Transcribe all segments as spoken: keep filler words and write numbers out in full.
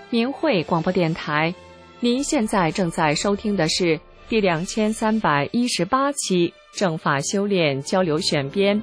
明慧广播电台，您现在正在收听的是第两千三百一十八期正法修炼交流选编。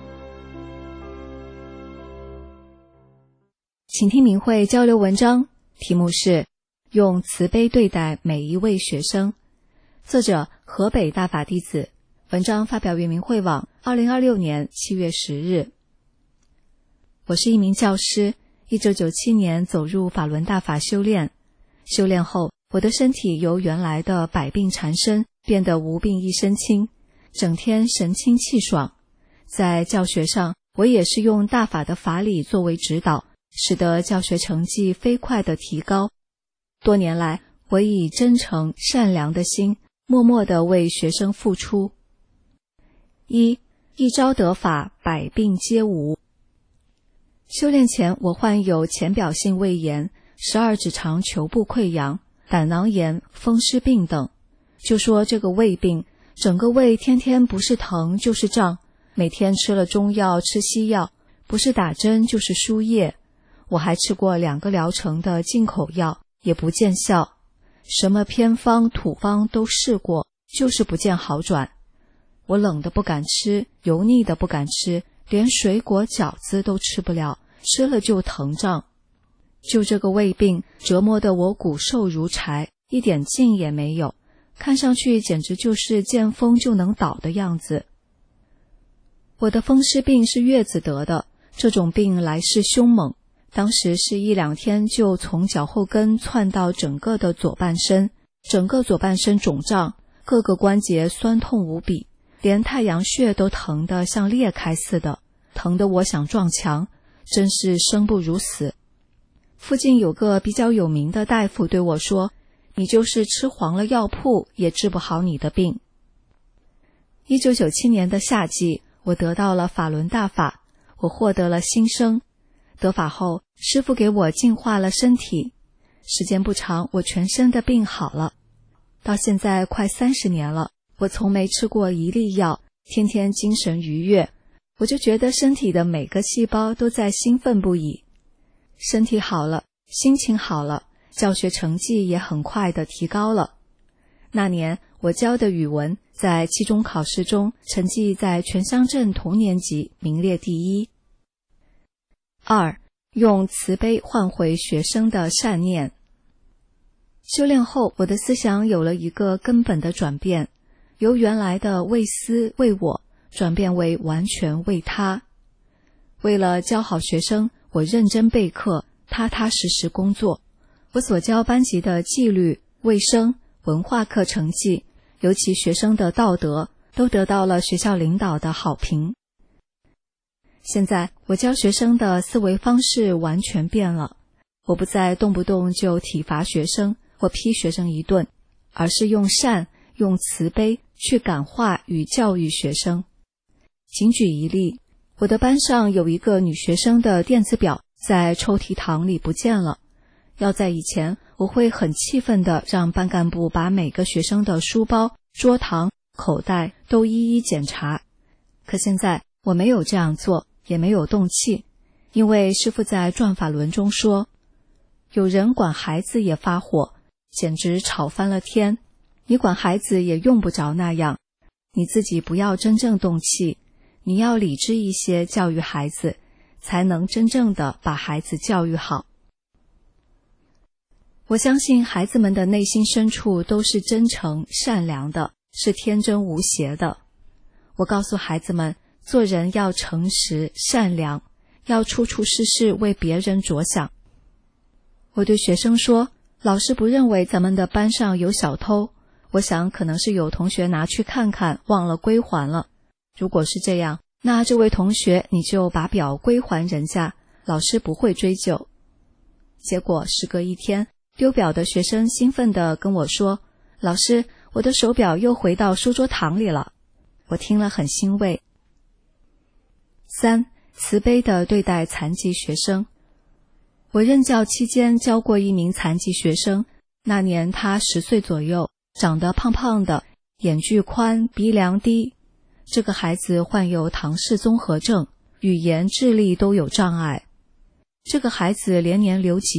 请听明慧交流文章，题目是用慈悲对待每一位学生，作者河北大法弟子，文章发表于明慧网二零二六年七月十日。我是一名教师，一九九七年走入法轮大法修炼，修炼后我的身体由原来的百病缠身变得无病一身轻，整天神清气爽。在教学上，我也是用大法的法理作为指导，使得教学成绩飞快地提高。多年来，我以真诚善良的心默默地为学生付出。一一朝得法，百病皆无。修炼前，我患有浅表性胃炎、十二指肠球部溃疡、胆囊炎、风湿病等。就说这个胃病，整个胃天天不是疼就是胀，每天吃了中药吃西药，不是打针就是输液。我还吃过两个疗程的进口药，也不见效。什么偏方土方都试过，就是不见好转。我冷的不敢吃，油腻的不敢吃，连水果饺子都吃不了，吃了就疼胀。就这个胃病折磨得我骨瘦如柴，一点劲也没有，看上去简直就是见风就能倒的样子。我的风湿病是月子得的，这种病来势凶猛，当时是一两天就从脚后跟窜到整个的左半身，整个左半身肿胀，各个关节酸痛无比，连太阳穴都疼得像裂开似的，疼得我想撞墙，真是生不如死。附近有个比较有名的大夫对我说，你就是吃黄了药铺也治不好你的病。一九九七年的夏季，我得到了法轮大法，我获得了新生。得法后，师父给我净化了身体，时间不长，我全身的病好了。到现在快三十年了，我从没吃过一粒药，天天精神愉悦，我就觉得身体的每个细胞都在兴奋不已。身体好了，心情好了，教学成绩也很快地提高了。那年我教的语文在期中考试中成绩在全乡镇同年级名列第一。二，用慈悲换回学生的善念。修炼后，我的思想有了一个根本的转变，由原来的为私为我，转变为完全为他。为了教好学生，我认真备课，踏踏实实工作。我所教班级的纪律、卫生、文化课成绩，尤其学生的道德，都得到了学校领导的好评。现在我教学生的思维方式完全变了，我不再动不动就体罚学生或批学生一顿，而是用善、用慈悲去感化与教育学生。仅举一例，我的班上有一个女学生的电子表在抽屉堂里不见了。要在以前，我会很气愤地让班干部把每个学生的书包、桌堂、口袋都一一检查。可现在我没有这样做，也没有动气，因为师父在转法轮中说，有人管孩子也发火，简直吵翻了天，你管孩子也用不着那样，你自己不要真正动气，你要理智一些教育孩子，才能真正的把孩子教育好。我相信孩子们的内心深处都是真诚善良的，是天真无邪的。我告诉孩子们，做人要诚实善良，要处处事事为别人着想。我对学生说，老师不认为咱们的班上有小偷，我想可能是有同学拿去看看忘了归还了。如果是这样，那这位同学你就把表归还人家，老师不会追究。结果时隔一天，丢表的学生兴奋地跟我说，老师，我的手表又回到书桌堂里了。我听了很欣慰。三，慈悲地对待残疾学生。我任教期间教过一名残疾学生，那年他十岁左右，长得胖胖的，眼距宽，鼻梁低。这个孩子患有唐氏综合症，语言智力都有障碍。这个孩子连年留级，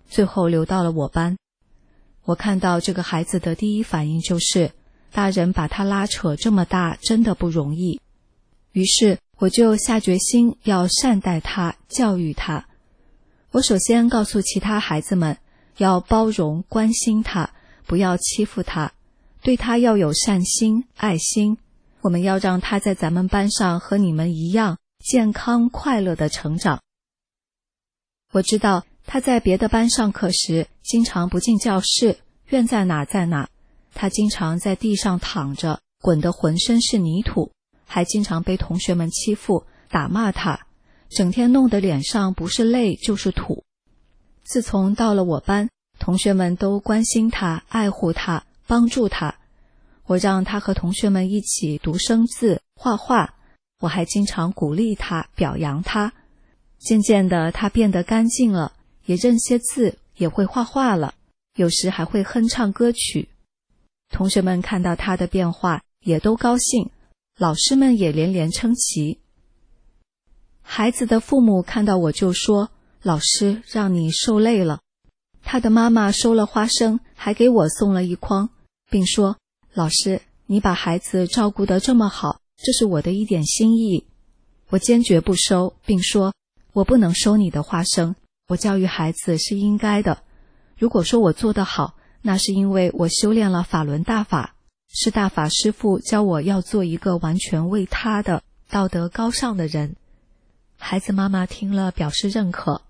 最后留到了我班。我看到这个孩子的第一反应就是，大人把他拉扯这么大真的不容易。于是我就下决心要善待他，教育他。我首先告诉其他孩子们，要包容关心他，不要欺负他，对他要有善心爱心，我们要让他在咱们班上和你们一样健康快乐地成长。我知道他在别的班上课时经常不进教室，愿在哪在哪，他经常在地上躺着，滚得浑身是泥土，还经常被同学们欺负打骂他，整天弄得脸上不是泪就是土。自从到了我班，同学们都关心他，爱护他，帮助他。我让他和同学们一起读生字、画画，我还经常鼓励他，表扬他。渐渐的，他变得干净了，也认些字，也会画画了，有时还会哼唱歌曲。同学们看到他的变化，也都高兴，老师们也连连称奇。孩子的父母看到我就说，老师让你受累了。他的妈妈收了花生，还给我送了一筐，并说，老师，你把孩子照顾得这么好，这是我的一点心意。我坚决不收，并说，我不能收你的花生，我教育孩子是应该的。如果说我做得好，那是因为我修炼了法轮大法，是大法师父教我要做一个完全为他的道德高尚的人。孩子妈妈听了表示认可。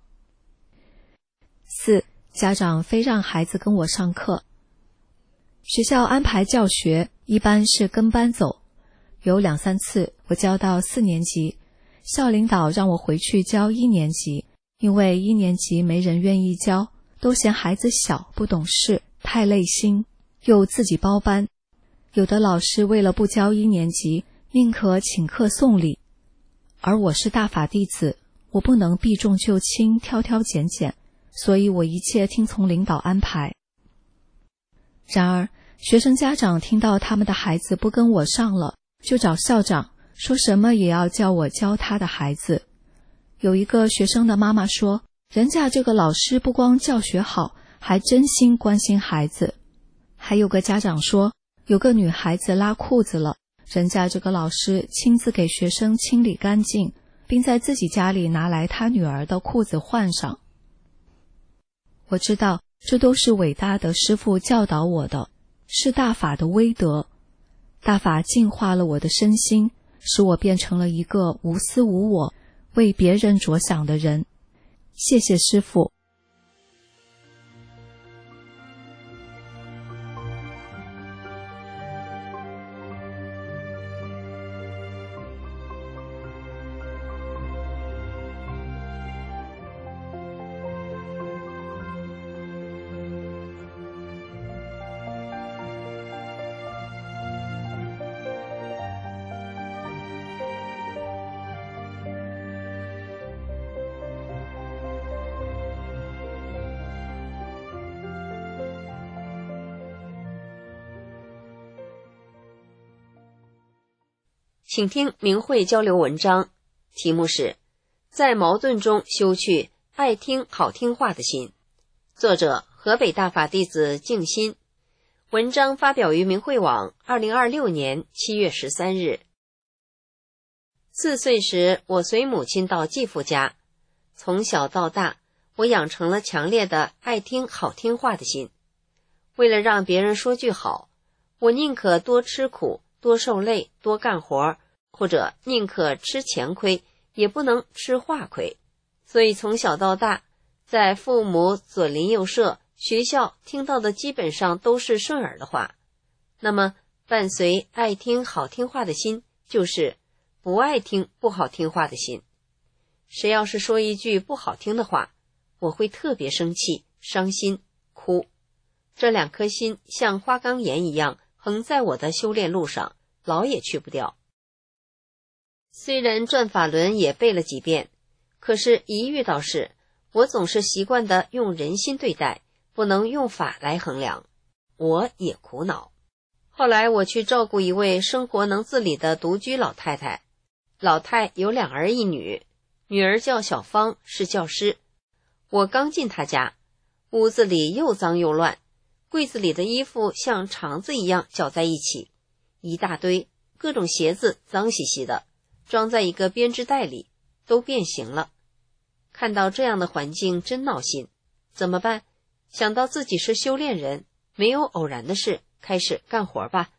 四，家长非让孩子跟我上课。学校安排教学一般是跟班走，有两三次我教到四年级，校领导让我回去教一年级，因为一年级没人愿意教，都嫌孩子小不懂事，太累心，又自己包班。有的老师为了不教一年级，宁可请客送礼。而我是大法弟子，我不能避重就轻，挑挑拣拣，所以我一切听从领导安排。然而学生家长听到他们的孩子不跟我上了，就找校长，说什么也要叫我教他的孩子。有一个学生的妈妈说，人家这个老师不光教学好，还真心关心孩子。还有个家长说，有个女孩子拉裤子了，人家这个老师亲自给学生清理干净，并在自己家里拿来他女儿的裤子换上。我知道这都是伟大的师父教导我的，是大法的威德。大法净化了我的身心，使我变成了一个无私无我，为别人着想的人。谢谢师父。 请听明慧交流文章，题目是在矛盾中修去爱听好听话的心，作者河北大法弟子静心。文章发表于明慧网二零二六年七月十三日。四岁时，我随母亲到继父家，从小到大，我养成了强烈的爱听好听话的心。为了让别人说句好，我宁可多吃苦，多受累，多干活，或者宁可吃钱亏，也不能吃话亏。所以从小到大，在父母左邻右舍、学校听到的基本上都是顺耳的话。那么伴随爱听好听话的心，就是不爱听不好听话的心。谁要是说一句不好听的话，我会特别生气、伤心、哭。这两颗心像花岗岩一样横在我的修炼路上，老也去不掉。虽然转法轮也背了几遍，可是一遇到事，我总是习惯地用人心对待，不能用法来衡量，我也苦恼。后来我去照顾一位生活能自理的独居老太太，老太有两儿一女，女儿叫小芳，是教师。我刚进她家， 屋子里又脏又乱，柜子里的衣服像肠子一样搅在一起，一大堆，各种鞋子脏兮兮的，装在一个编织袋里，都变形了。看到这样的环境真闹心，怎么办？想到自己是修炼人，没有偶然的事，开始干活吧。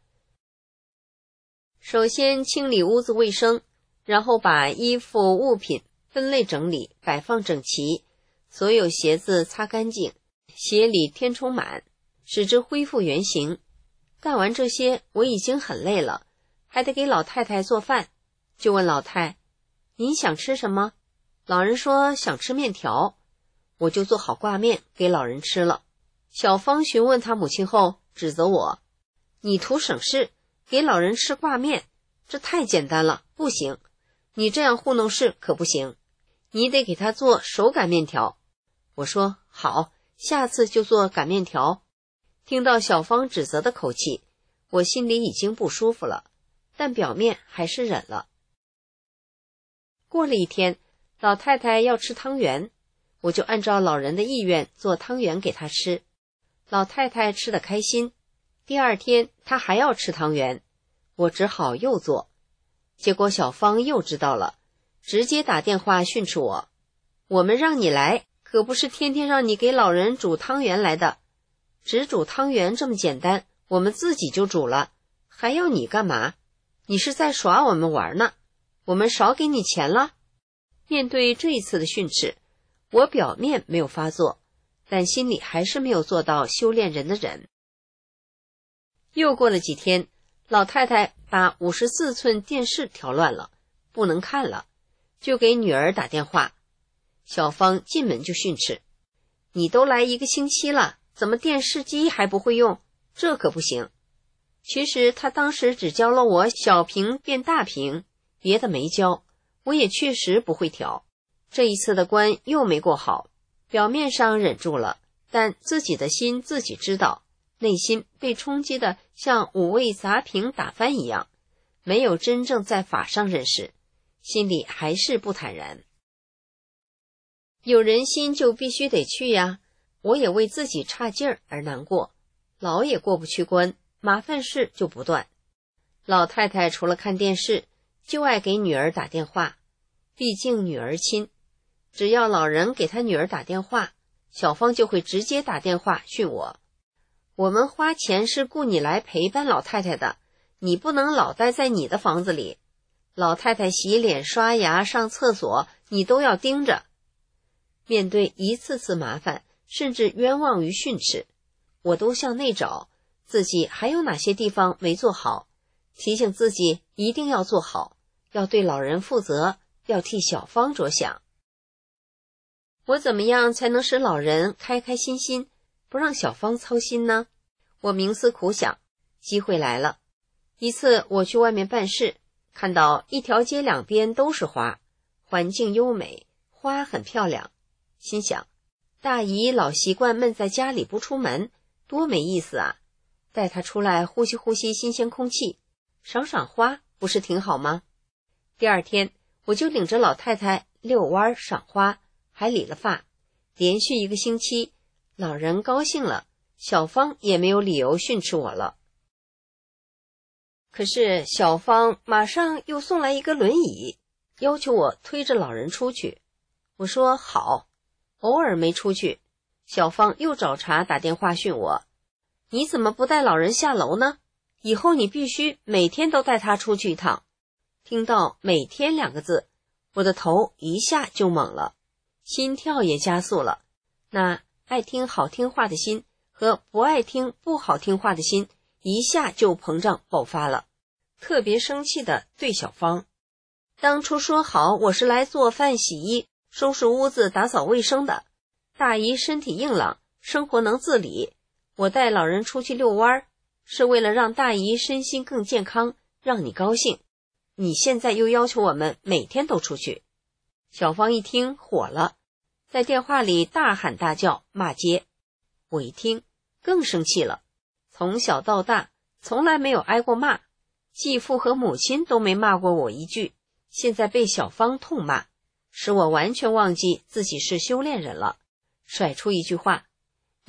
首先清理屋子卫生，然后把衣服物品分类整理，摆放整齐，所有鞋子擦干净，鞋里填充满，使之恢复原形。干完这些，我已经很累了，还得给老太太做饭，就问老太，您想吃什么？老人说想吃面条，我就做好挂面给老人吃了。小芳询问他母亲后，指责我，你图省事，给老人吃挂面，这太简单了，不行，你这样糊弄事可不行，你得给他做手擀面条。我说好，下次就做擀面条。听到小芳指责的口气，我心里已经不舒服了，但表面还是忍了。过了一天，老太太要吃汤圆，我就按照老人的意愿做汤圆给她吃。老太太吃得开心，第二天她还要吃汤圆，我只好又做。结果小芳又知道了，直接打电话训斥我，我们让你来，可不是天天让你给老人煮汤圆来的，只煮汤圆这么简单，我们自己就煮了，还要你干嘛？你是在耍我们玩呢，我们少给你钱了。面对这一次的训斥，我表面没有发作，但心里还是没有做到修炼人的忍。又过了几天，老太太把五十四寸电视调乱了，不能看了，就给女儿打电话。小芳进门就训斥，你都来一个星期了，怎么电视机还不会用？这可不行。其实她当时只教了我小屏变大屏，别的没教，我也确实不会调。这一次的关又没过好，表面上忍住了，但自己的心自己知道，内心被冲击的像五味杂评打翻一样，没有真正在法上认识，心里还是不坦然。有人心就必须得去呀，我也为自己差劲儿而难过，老也过不去关，麻烦事就不断。老太太除了看电视，就爱给女儿打电话，毕竟女儿亲，只要老人给他女儿打电话，小芳就会直接打电话训我，我们花钱是雇你来陪伴老太太的，你不能老待在你的房子里，老太太洗脸刷牙上厕所你都要盯着。面对一次次麻烦，甚至冤枉于训斥，我都向内找自己还有哪些地方没做好，提醒自己一定要做好，要对老人负责，要替小芳着想。我怎么样才能使老人开开心心，不让小芳操心呢？我冥思苦想，机会来了。一次我去外面办事，看到一条街两边都是花，环境优美，花很漂亮，心想，大姨老习惯闷在家里不出门，多没意思啊，带她出来呼吸呼吸新鲜空气，赏赏花不是挺好吗？第二天我就领着老太太遛弯赏花，还理了发，连续一个星期，老人高兴了，小芳也没有理由训斥我了。可是小芳马上又送来一个轮椅，要求我推着老人出去。我说好，偶尔没出去，小芳又找茬打电话训我，你怎么不带老人下楼呢？以后你必须每天都带他出去一趟。听到每天两个字，我的头一下就懵了，心跳也加速了，那爱听好听话的心和不爱听不好听话的心一下就膨胀爆发了，特别生气地对小芳，当初说好我是来做饭洗衣收拾屋子打扫卫生的，大姨身体硬朗，生活能自理，我带老人出去遛弯是为了让大姨身心更健康，让你高兴，你现在又要求我们每天都出去。小芳一听火了，在电话里大喊大叫骂街。我一听更生气了，从小到大从来没有挨过骂，继父和母亲都没骂过我一句，现在被小芳痛骂，使我完全忘记自己是修炼人了，甩出一句话，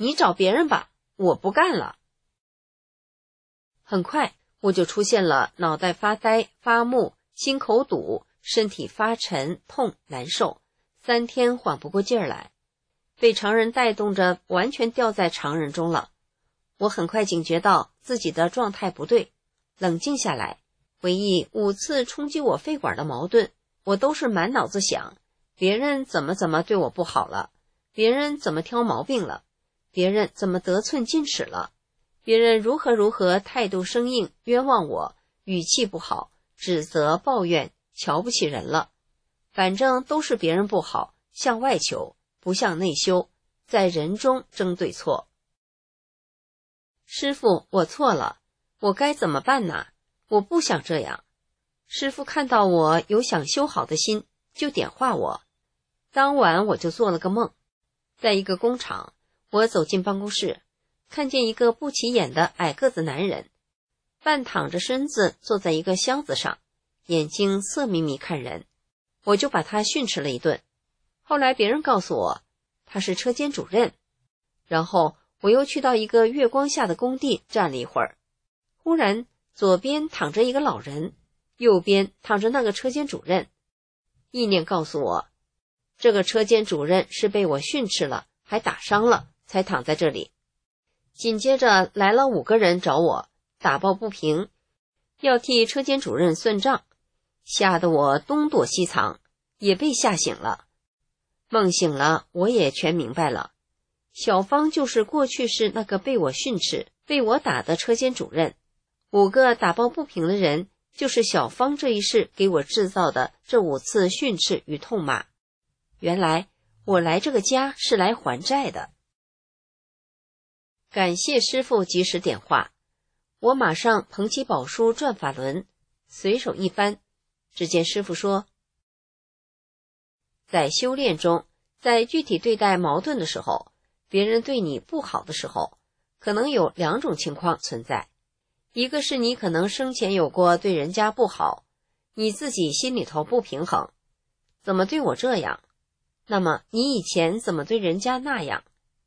你找别人吧，我不干了。很快我就出现了脑袋发呆、发木、心口堵、身体发沉、痛、难受，三天缓不过劲儿来，被常人带动着完全掉在常人中了。我很快警觉到自己的状态不对，冷静下来，回忆五次冲击我肺管的矛盾，我都是满脑子想别人怎么怎么对我不好了，别人怎么挑毛病了，别人怎么得寸进尺了，别人如何如何态度生硬，冤枉我，语气不好，指责抱怨，瞧不起人了。反正都是别人不好，向外求，不向内修，在人中争对错。师父，我错了，我该怎么办呢？我不想这样。师父看到我有想修好的心，就点化我。当晚我就做了个梦，在一个工厂，我走进办公室，看见一个不起眼的矮个子男人，半躺着身子坐在一个箱子上，眼睛色眯眯看人，我就把他训斥了一顿。后来别人告诉我，他是车间主任。然后我又去到一个月光下的工地站了一会儿，忽然左边躺着一个老人，右边躺着那个车间主任。意念告诉我，这个车间主任是被我训斥了，还打伤了，才躺在这里。紧接着来了五个人找我，打抱不平，要替车间主任算账，吓得我东躲西藏，也被吓醒了。梦醒了，我也全明白了。小芳就是过去是那个被我训斥、被我打的车间主任，五个打抱不平的人就是小芳这一世给我制造的这五次训斥与痛骂。原来我来这个家是来还债的。感谢师父及时点化，我马上捧起宝书转法轮，随手一翻，只见师父说，在修炼中，在具体对待矛盾的时候，别人对你不好的时候，可能有两种情况存在。一个是你可能生前有过对人家不好，你自己心里头不平衡，怎么对我这样？那么你以前怎么对人家那样？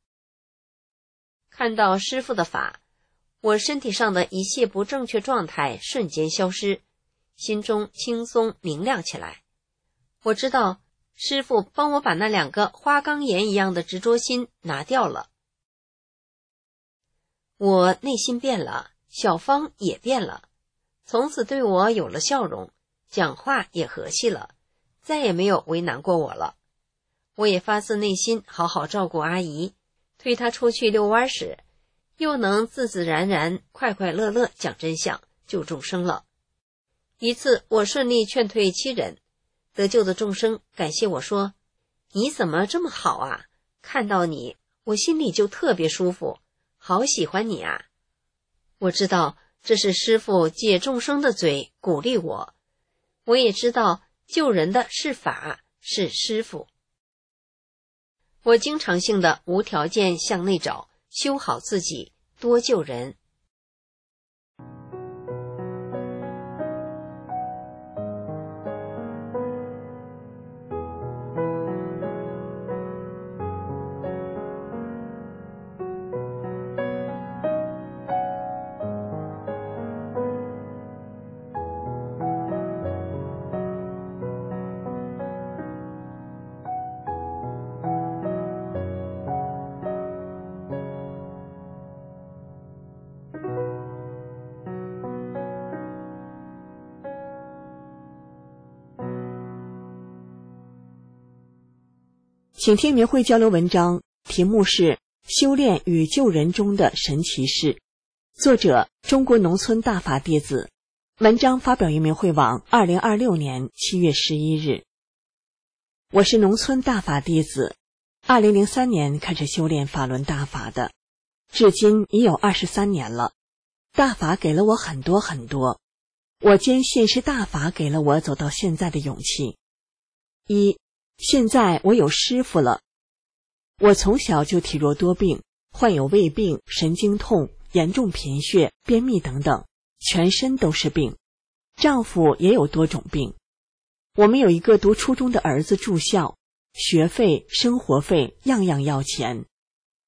看到师父的法，我身体上的一切不正确状态瞬间消失，心中轻松明亮起来。我知道师父帮我把那两个花岗岩一样的执着心拿掉了。我内心变了，小芳也变了，从此对我有了笑容，讲话也和气了，再也没有为难过我了。我也发自内心好好照顾阿姨，推她出去遛弯时，又能自自然然、快快乐乐讲真相、救众生了。一次我顺利劝退七人，得救的众生感谢我说，你怎么这么好啊？看到你，我心里就特别舒服，好喜欢你啊。我知道这是师父借众生的嘴鼓励我，我也知道救人的是法，是师父。我经常性的无条件向内找，修好自己，多救人。 请听明慧交流文章，题目是修炼与救人中的神奇事，作者中国农村大法弟子，文章发表于明慧网二零二六年七月十一日。我是农村大法弟子，二零零三年开始修炼法轮大法的，至今已有二十三年了。大法给了我很多很多，我坚信是大法给了我走到现在的勇气。一现在我有师父了。我从小就体弱多病，患有胃病、神经痛、严重贫血、便秘等等，全身都是病。丈夫也有多种病。我们有一个读初中的儿子住校，学费、生活费样样要钱。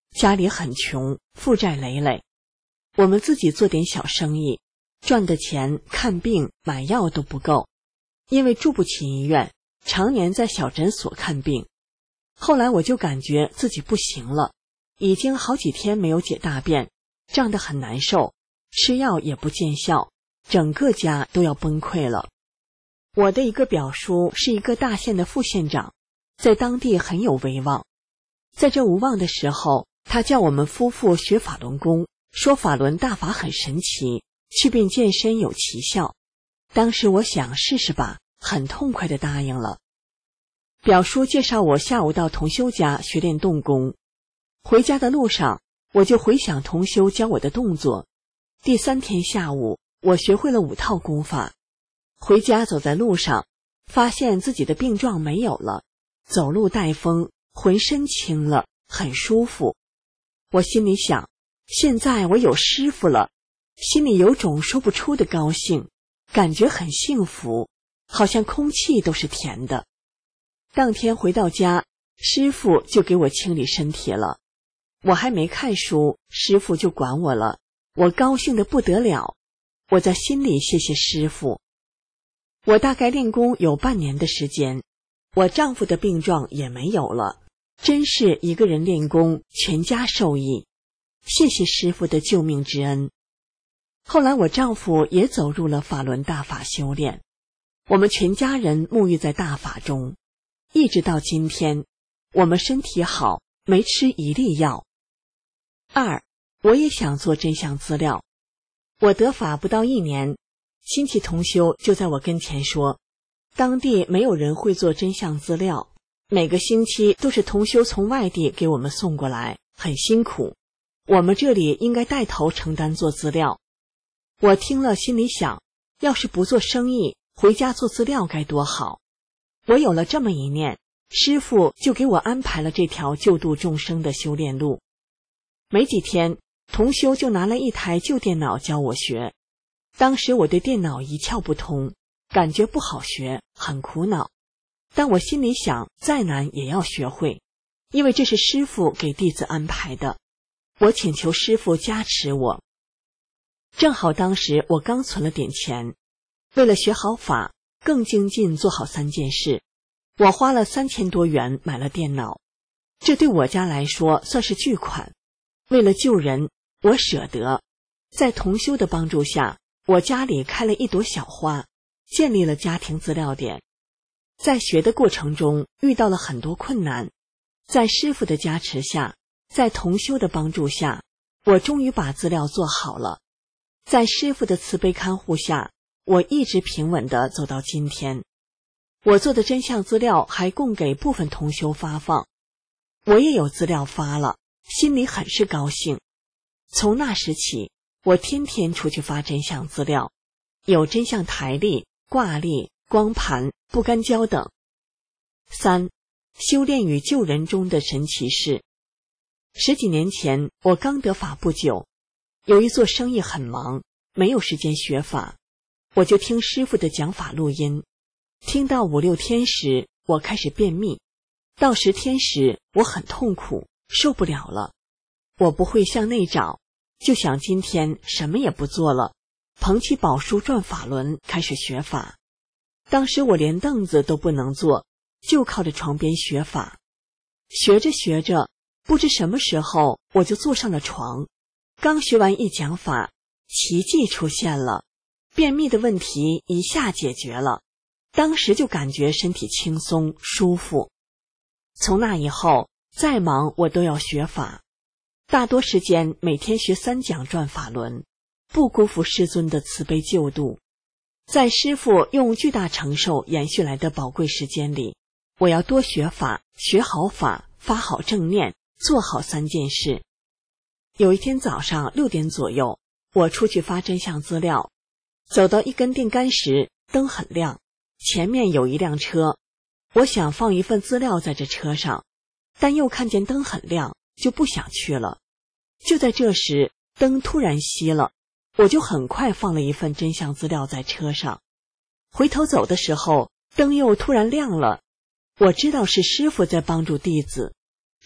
家里很穷，负债累累。我们自己做点小生意，赚的钱看病买药都不够，因为住不起医院，常年在小诊所看病。后来我就感觉自己不行了，已经好几天没有解大便，胀得很难受，吃药也不见效，整个家都要崩溃了。我的一个表叔是一个大县的副县长，在当地很有威望。在这无望的时候，他叫我们夫妇学法轮功，说法轮大法很神奇，祛病健身有奇效。当时我想试试吧，很痛快地答应了。表叔介绍我下午到同修家学练动功，回家的路上我就回想同修教我的动作。第三天下午，我学会了五套功法。回家走在路上，发现自己的病状没有了，走路带风，浑身轻了，很舒服。我心里想，现在我有师父了，心里有种说不出的高兴，感觉很幸福，好像空气都是甜的。当天回到家，师父就给我清理身体了。我还没看书，师父就管我了，我高兴得不得了。我在心里谢谢师父。我大概练功有半年的时间，我丈夫的病状也没有了，真是一个人练功，全家受益。谢谢师父的救命之恩。后来我丈夫也走入了法轮大法修炼，我们全家人沐浴在大法中，一直到今天，我们身体好，没吃一粒药。二，我也想做真相资料。我得法不到一年，亲戚同修就在我跟前说，当地没有人会做真相资料，每个星期都是同修从外地给我们送过来，很辛苦，我们这里应该带头承担做资料。我听了心里想，要是不做生意，回家做资料该多好。我有了这么一念，师父就给我安排了这条救度众生的修炼路。没几天，同修就拿了一台旧电脑教我学。当时我对电脑一窍不通，感觉不好学，很苦恼。但我心里想，再难也要学会，因为这是师父给弟子安排的。我请求师父加持我。正好当时我刚存了点钱，为了学好法，更精进做好三件事，我花了三千多元买了电脑，这对我家来说算是巨款。为了救人，我舍得。在同修的帮助下，我家里开了一朵小花，建立了家庭资料点。在学的过程中遇到了很多困难，在师父的加持下，在同修的帮助下，我终于把资料做好了。在师父的慈悲看护下，我一直平稳地走到今天。我做的真相资料还供给部分同修发放，我也有资料发了，心里很是高兴。从那时起，我天天出去发真相资料，有真相台历、挂历、光盘、不干胶等。三，修炼与救人中的神奇事。十几年前，我刚得法不久，由于做生意很忙，没有时间学法，我就听师父的讲法录音。听到五六天时，我开始便秘，到十天时，我很痛苦，受不了了。我不会向内找，就想今天什么也不做了，捧起宝书转法轮，开始学法。当时我连凳子都不能坐，就靠着床边学法。学着学着，不知什么时候我就坐上了床。刚学完一讲法，奇迹出现了，便秘的问题一下解决了。当时就感觉身体轻松舒服。从那以后，再忙我都要学法，大多时间每天学三讲转法轮，不辜负师尊的慈悲救度。在师父用巨大承受延续来的宝贵时间里，我要多学法，学好法，发好正念，做好三件事。有一天早上六点左右，我出去发真相资料，走到一根电杆时，灯很亮，前面有一辆车，我想放一份资料在这车上，但又看见灯很亮，就不想去了。就在这时，灯突然熄了，我就很快放了一份真相资料在车上。回头走的时候，灯又突然亮了，我知道是师父在帮助弟子。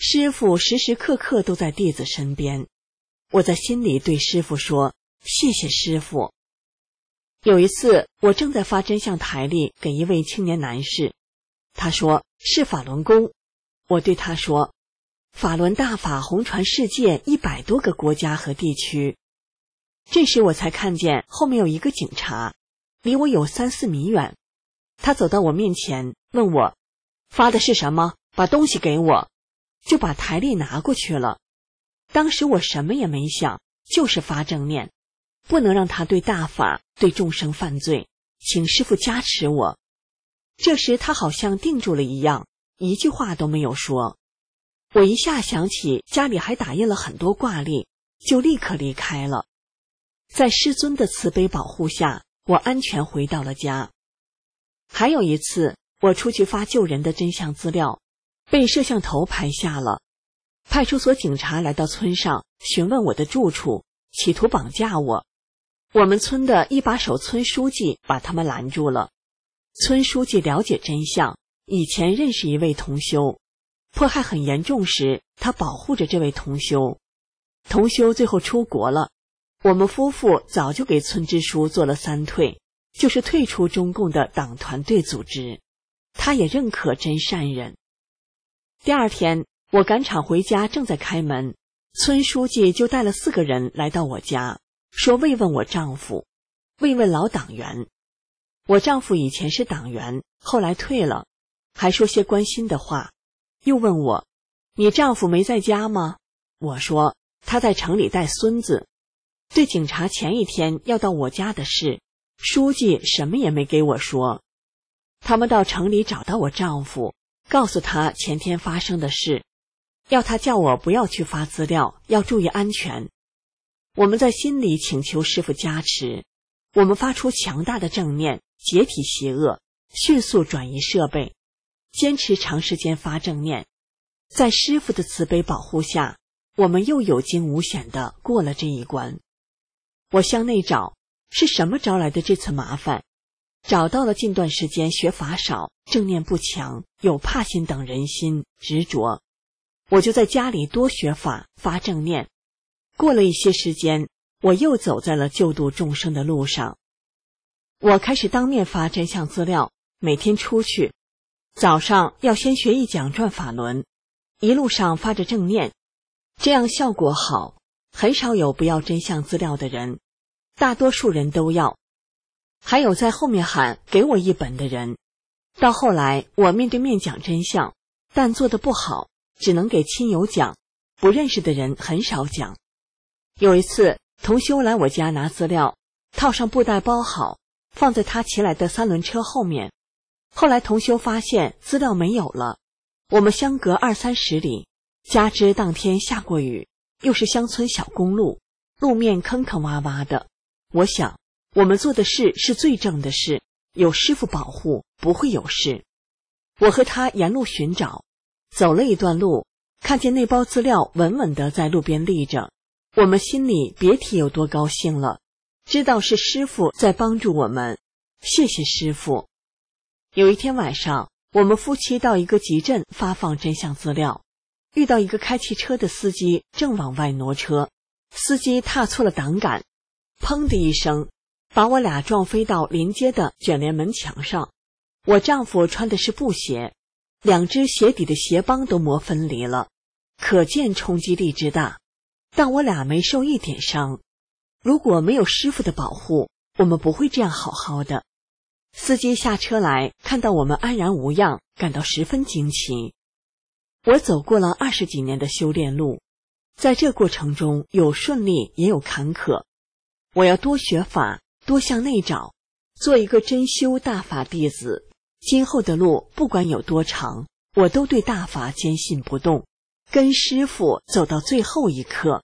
师父时时刻刻都在弟子身边。我在心里对师父说，谢谢师父。有一次，我正在发真相台历给一位青年男士，他说是法轮功。我对他说，法轮大法红传世界一百多个国家和地区。这时我才看见后面有一个警察，离我有三四米远。他走到我面前，问我发的是什么，把东西给我，就把台历拿过去了。当时我什么也没想，就是发正念，不能让他对大法对众生犯罪，请师父加持我。这时他好像定住了一样，一句话都没有说。我一下想起家里还打印了很多挂历，就立刻离开了。在师尊的慈悲保护下，我安全回到了家。还有一次，我出去发救人的真相资料，被摄像头拍下了。派出所警察来到村上，询问我的住处，企图绑架我。我们村的一把手村书记把他们拦住了。村书记了解真相，以前认识一位同修，迫害很严重时，他保护着这位同修。同修最后出国了，我们夫妇早就给村支书做了三退，就是退出中共的党团队组织。他也认可真善人。第二天，我赶场回家，正在开门，村书记就带了四个人来到我家，说慰问我丈夫，慰问老党员。我丈夫以前是党员，后来退了，还说些关心的话，又问我，你丈夫没在家吗？我说他在城里带孙子。对警察前一天要到我家的事，书记什么也没给我说。他们到城里找到我丈夫，告诉他前天发生的事，要他叫我不要去发资料，要注意安全。我们在心里请求师父加持，我们发出强大的正念，解体邪恶，迅速转移设备，坚持长时间发正念。在师父的慈悲保护下，我们又有惊无险地过了这一关。我向内找，是什么招来的这次麻烦？找到了近段时间学法少，正念不强，有怕心等人心执着。我就在家里多学法，发正念。过了一些时间，我又走在了救度众生的路上。我开始当面发真相资料，每天出去，早上要先学一讲转法轮，一路上发着正念，这样效果好，很少有不要真相资料的人，大多数人都要。还有在后面喊给我一本的人。到后来我面对面讲真相，但做得不好，只能给亲友讲，不认识的人很少讲。有一次同修来我家拿资料，套上布袋包好，放在他骑来的三轮车后面。后来同修发现资料没有了，我们相隔二三十里，加之当天下过雨，又是乡村小公路，路面坑坑洼洼的，我想我们做的事是最正的事，有师父保护，不会有事。我和他沿路寻找，走了一段路，看见那包资料稳稳地在路边立着，我们心里别提有多高兴了，知道是师父在帮助我们，谢谢师父。有一天晚上，我们夫妻到一个集镇发放真相资料，遇到一个开汽车的司机正往外挪车，司机踏错了挡杆，砰的一声把我俩撞飞到临街的卷帘门墙上。我丈夫穿的是布鞋，两只鞋底的鞋帮都磨分离了，可见冲击力之大，但我俩没受一点伤。如果没有师父的保护，我们不会这样好好的。司机下车来，看到我们安然无恙，感到十分惊奇。我走过了二十几年的修炼路，在这过程中有顺利也有坎坷。我要多学法，多向内找，做一个真修大法弟子。今后的路不管有多长，我都对大法坚信不动，跟师父走到最后一刻。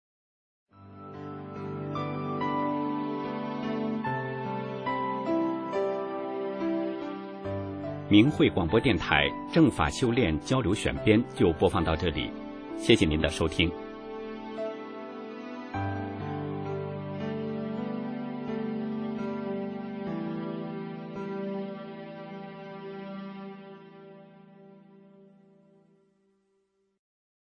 明慧广播电台正法修炼交流选编就播放到这里，谢谢您的收听。